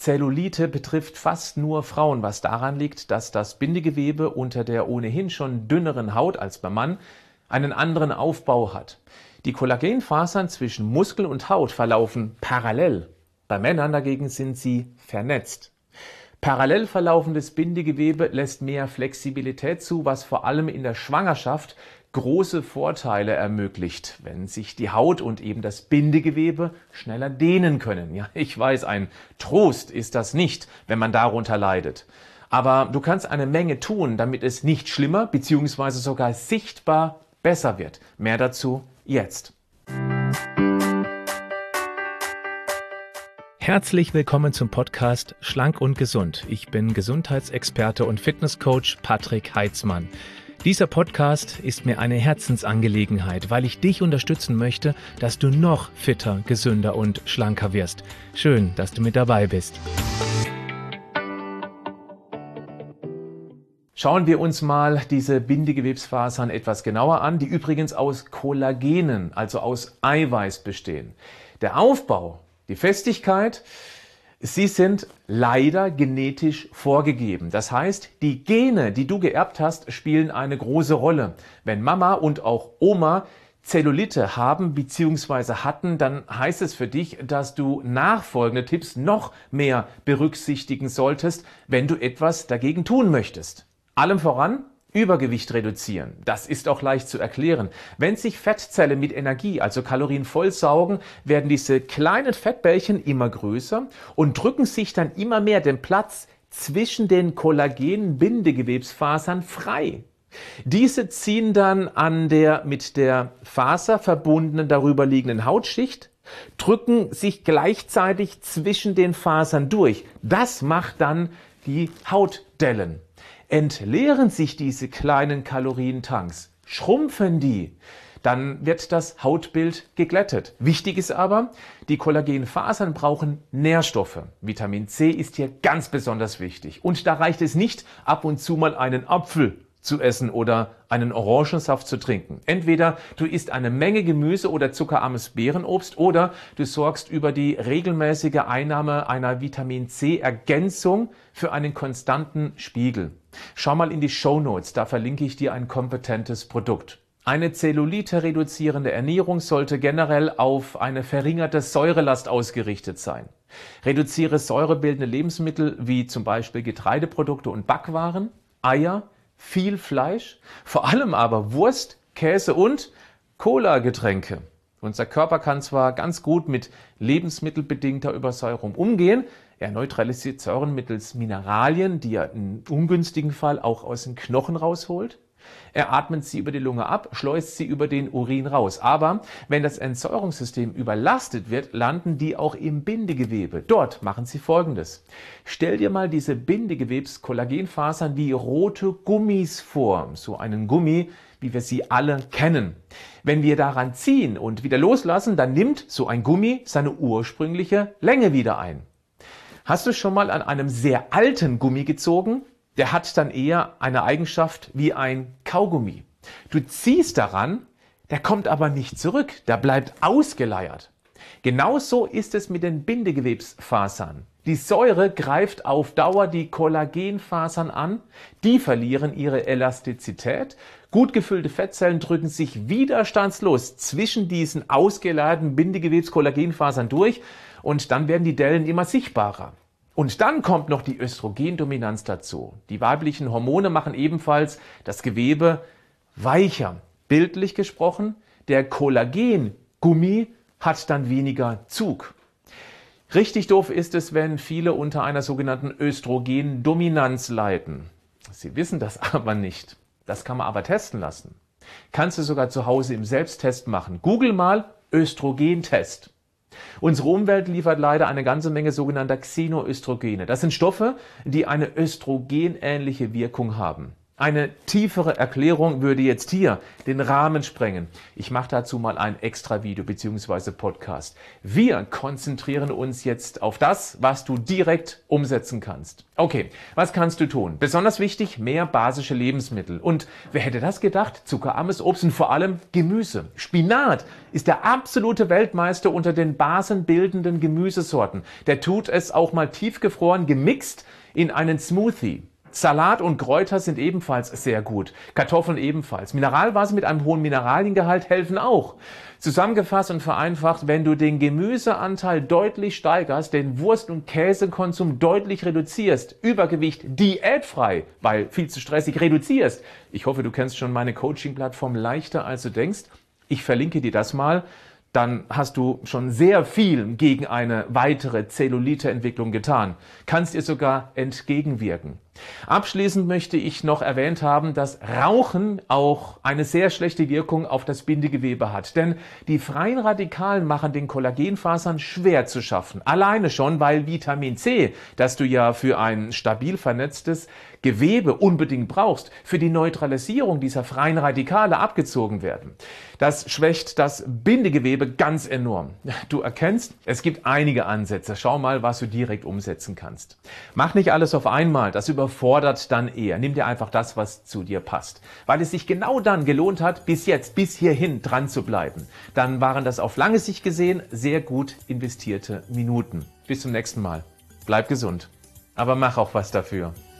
Zellulite betrifft fast nur Frauen, was daran liegt, dass das Bindegewebe unter der ohnehin schon dünneren Haut als beim Mann einen anderen Aufbau hat. Die Kollagenfasern zwischen Muskel und Haut verlaufen parallel. Bei Männern dagegen sind sie vernetzt. Parallel verlaufendes Bindegewebe lässt mehr Flexibilität zu, was vor allem in der Schwangerschaft große Vorteile ermöglicht, wenn sich die Haut und eben das Bindegewebe schneller dehnen können. Ja, ich weiß, ein Trost ist das nicht, wenn man darunter leidet. Aber du kannst eine Menge tun, damit es nicht schlimmer bzw. sogar sichtbar besser wird. Mehr dazu jetzt. Herzlich willkommen zum Podcast Schlank und Gesund. Ich bin Gesundheitsexperte und Fitnesscoach Patrick Heitzmann. Dieser Podcast ist mir eine Herzensangelegenheit, weil ich dich unterstützen möchte, dass du noch fitter, gesünder und schlanker wirst. Schön, dass du mit dabei bist. Schauen wir uns mal diese Bindegewebsfasern etwas genauer an, die übrigens aus Kollagenen, also aus Eiweiß bestehen. Der Aufbau, die Festigkeit, sie sind leider genetisch vorgegeben. Das heißt, die Gene, die du geerbt hast, spielen eine große Rolle. Wenn Mama und auch Oma Zellulite haben bzw. hatten, dann heißt es für dich, dass du nachfolgende Tipps noch mehr berücksichtigen solltest, wenn du etwas dagegen tun möchtest. Allem voran Übergewicht reduzieren. Das ist auch leicht zu erklären. Wenn sich Fettzellen mit Energie, also Kalorien vollsaugen, werden diese kleinen Fettbällchen immer größer und drücken sich dann immer mehr den Platz zwischen den Kollagen-Bindegewebsfasern frei. Diese ziehen dann an der mit der Faser verbundenen darüber liegenden Hautschicht, drücken sich gleichzeitig zwischen den Fasern durch. Das macht dann die Hautdellen. Entleeren sich diese kleinen Kalorientanks, schrumpfen die, dann wird das Hautbild geglättet. Wichtig ist aber, die Kollagenfasern brauchen Nährstoffe. Vitamin C ist hier ganz besonders wichtig. Und da reicht es nicht, ab und zu mal einen Apfel zu essen oder einen Orangensaft zu trinken. Entweder du isst eine Menge Gemüse oder zuckerarmes Beerenobst oder du sorgst über die regelmäßige Einnahme einer Vitamin-C-Ergänzung für einen konstanten Spiegel. Schau mal in die Shownotes, da verlinke ich dir ein kompetentes Produkt. Eine Zellulite-reduzierende Ernährung sollte generell auf eine verringerte Säurelast ausgerichtet sein. Reduziere säurebildende Lebensmittel wie zum Beispiel Getreideprodukte und Backwaren, Eier, viel Fleisch, vor allem aber Wurst, Käse und Cola-Getränke. Unser Körper kann zwar ganz gut mit lebensmittelbedingter Übersäuerung umgehen, er neutralisiert Säuren mittels Mineralien, die er im ungünstigen Fall auch aus den Knochen rausholt. Er atmet sie über die Lunge ab, schleust sie über den Urin raus. Aber wenn das Entsäuerungssystem überlastet wird, landen die auch im Bindegewebe. Dort machen sie Folgendes. Stell dir mal diese Bindegewebs-Kollagenfasern wie rote Gummis vor. So einen Gummi, wie wir sie alle kennen. Wenn wir daran ziehen und wieder loslassen, dann nimmt so ein Gummi seine ursprüngliche Länge wieder ein. Hast du schon mal an einem sehr alten Gummi gezogen? Der hat dann eher eine Eigenschaft wie ein Kaugummi. Du ziehst daran, der kommt aber nicht zurück, der bleibt ausgeleiert. Genauso ist es mit den Bindegewebsfasern. Die Säure greift auf Dauer die Kollagenfasern an, die verlieren ihre Elastizität. Gut gefüllte Fettzellen drücken sich widerstandslos zwischen diesen ausgeleierten Bindegewebs-Kollagenfasern durch und dann werden die Dellen immer sichtbarer. Und dann kommt noch die Östrogendominanz dazu. Die weiblichen Hormone machen ebenfalls das Gewebe weicher. Bildlich gesprochen, der Kollagengummi hat dann weniger Zug. Richtig doof ist es, wenn viele unter einer sogenannten Östrogendominanz leiden. Sie wissen das aber nicht. Das kann man aber testen lassen. Kannst du sogar zu Hause im Selbsttest machen. Google mal Östrogentest. Unsere Umwelt liefert leider eine ganze Menge sogenannter Xenoöstrogene. Das sind Stoffe, die eine östrogenähnliche Wirkung haben. Eine tiefere Erklärung würde jetzt hier den Rahmen sprengen. Ich mache dazu mal ein extra Video bzw. Podcast. Wir konzentrieren uns jetzt auf das, was du direkt umsetzen kannst. Okay, was kannst du tun? Besonders wichtig, mehr basische Lebensmittel. Und wer hätte das gedacht? Zuckerarmes Obst und vor allem Gemüse. Spinat ist der absolute Weltmeister unter den basenbildenden Gemüsesorten. Der tut es auch mal tiefgefroren gemixt in einen Smoothie. Salat und Kräuter sind ebenfalls sehr gut. Kartoffeln ebenfalls. Mineralwasser mit einem hohen Mineraliengehalt helfen auch. Zusammengefasst und vereinfacht, wenn du den Gemüseanteil deutlich steigerst, den Wurst- und Käsekonsum deutlich reduzierst, Übergewicht diätfrei, weil viel zu stressig reduzierst. Ich hoffe, du kennst schon meine Coaching-Plattform Leichter als du denkst. Ich verlinke dir das mal. Dann hast du schon sehr viel gegen eine weitere Zellulite-Entwicklung getan. Kannst ihr sogar entgegenwirken. Abschließend möchte ich noch erwähnt haben, dass Rauchen auch eine sehr schlechte Wirkung auf das Bindegewebe hat. Denn die freien Radikalen machen den Kollagenfasern schwer zu schaffen. Alleine schon, weil Vitamin C, das du ja für ein stabil vernetztes Gewebe unbedingt brauchst, für die Neutralisierung dieser freien Radikale abgezogen werden. Das schwächt das Bindegewebe ganz enorm. Du erkennst, es gibt einige Ansätze. Schau mal, was du direkt umsetzen kannst. Mach nicht alles auf einmal, das überfordert dann eher. Nimm dir einfach das, was zu dir passt. Weil es sich genau dann gelohnt hat, bis hierhin dran zu bleiben. Dann waren das auf lange Sicht gesehen sehr gut investierte Minuten. Bis zum nächsten Mal. Bleib gesund. Aber mach auch was dafür.